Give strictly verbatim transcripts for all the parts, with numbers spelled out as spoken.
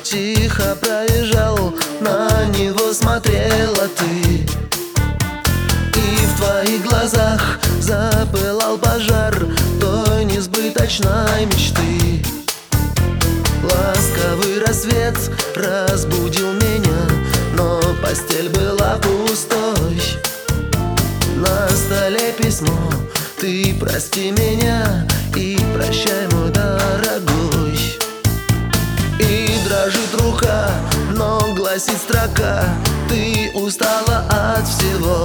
тихо проезжал, на него смотрела ты. И в твоих глазах запылал пожар той несбыточной мечты. Ласковый рассвет разбудил меня, но постель была пустой. На столе письмо: ты прости меня и прощай, мой дорогой. И дрожит рука, но гласит строка: ты устала от всего.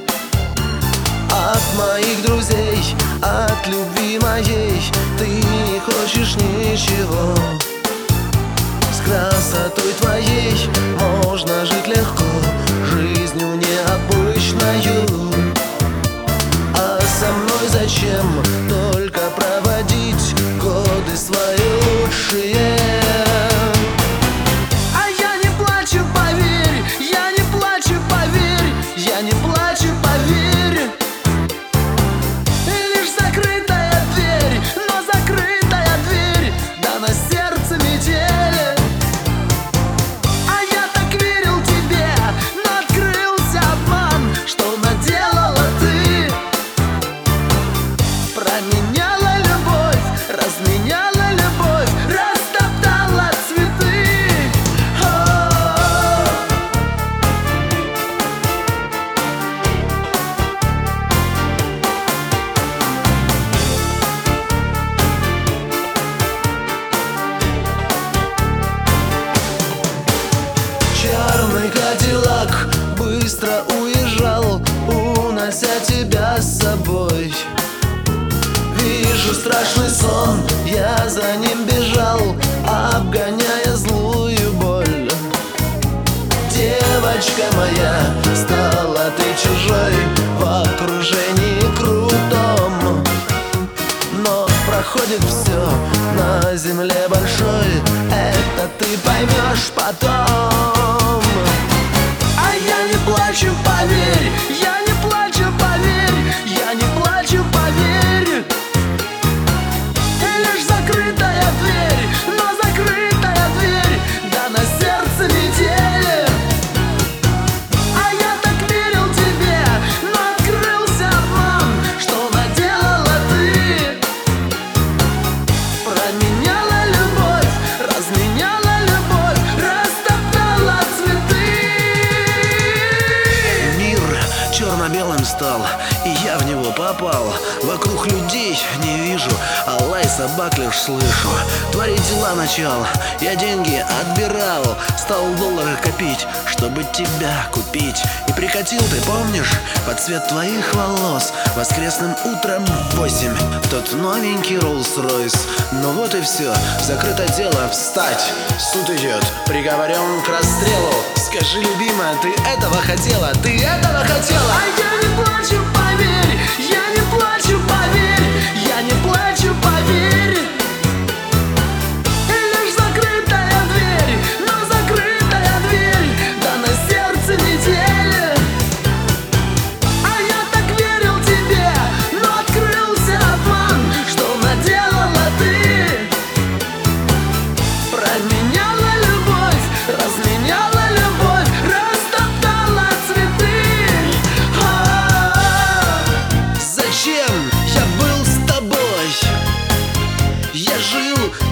От моих друзей, от любви моей ты не хочешь ничего. С красотой твоей можно жить легко, жизнью необычною. А со мной зачем только проводить годы свои лучшие? А я не плачу, поверь, я не плачу, поверь, я не плачу, поверь. Лишь закрытая дверь, но закрытая дверь, да на сердце метели. А я так верил тебе, но открылся обман, что наделала ты. Променяла любовь, разменяла любовь, растоптала цветы. О-о-о. Черный кадиллак быстро уезжал, унося тебя с собой. Вижу страшный сон, я за ним бежал, обгоняя злую боль. Девочка моя, стала ты чужой в окружении крутом. Но проходит все на земле большой, это ты поймешь потом. А я не плачу, поверь, я не плачу, поверь, я не плачу, поверь. Лишь закрытая дверь, но закрытая дверь, да на сердце метели. А я так верил тебе, но открылся обман, что наделала ты. Променяла любовь, разменяла любовь, растоптала цветы. Мир черно-белым стал, и я в него попал. Вокруг людей не вижу, а лай собак лишь слышу. Твои дела начал, я деньги отбирал, стал доллары копить, чтобы тебя купить. И прикатил ты, помнишь, под цвет твоих волос воскресным утром в восемь тот новенький Роллс-Ройс. Ну вот и все, закрыто дело, встать, суд идет, приговорен к расстрелу. Скажи, любимая, ты этого хотела, ты этого хотела? А я не плачу, поверь, я не плачу, поверь, я не плачу, поверь. Лишь закрытая дверь, но закрытая дверь, да на сердце метели. А я так верил тебе, но открылся обман, что наделала ты. Променяла любовь, разменяла любовь, растоптала цветы. А-а-а. Зачем я был с тобой? Я жил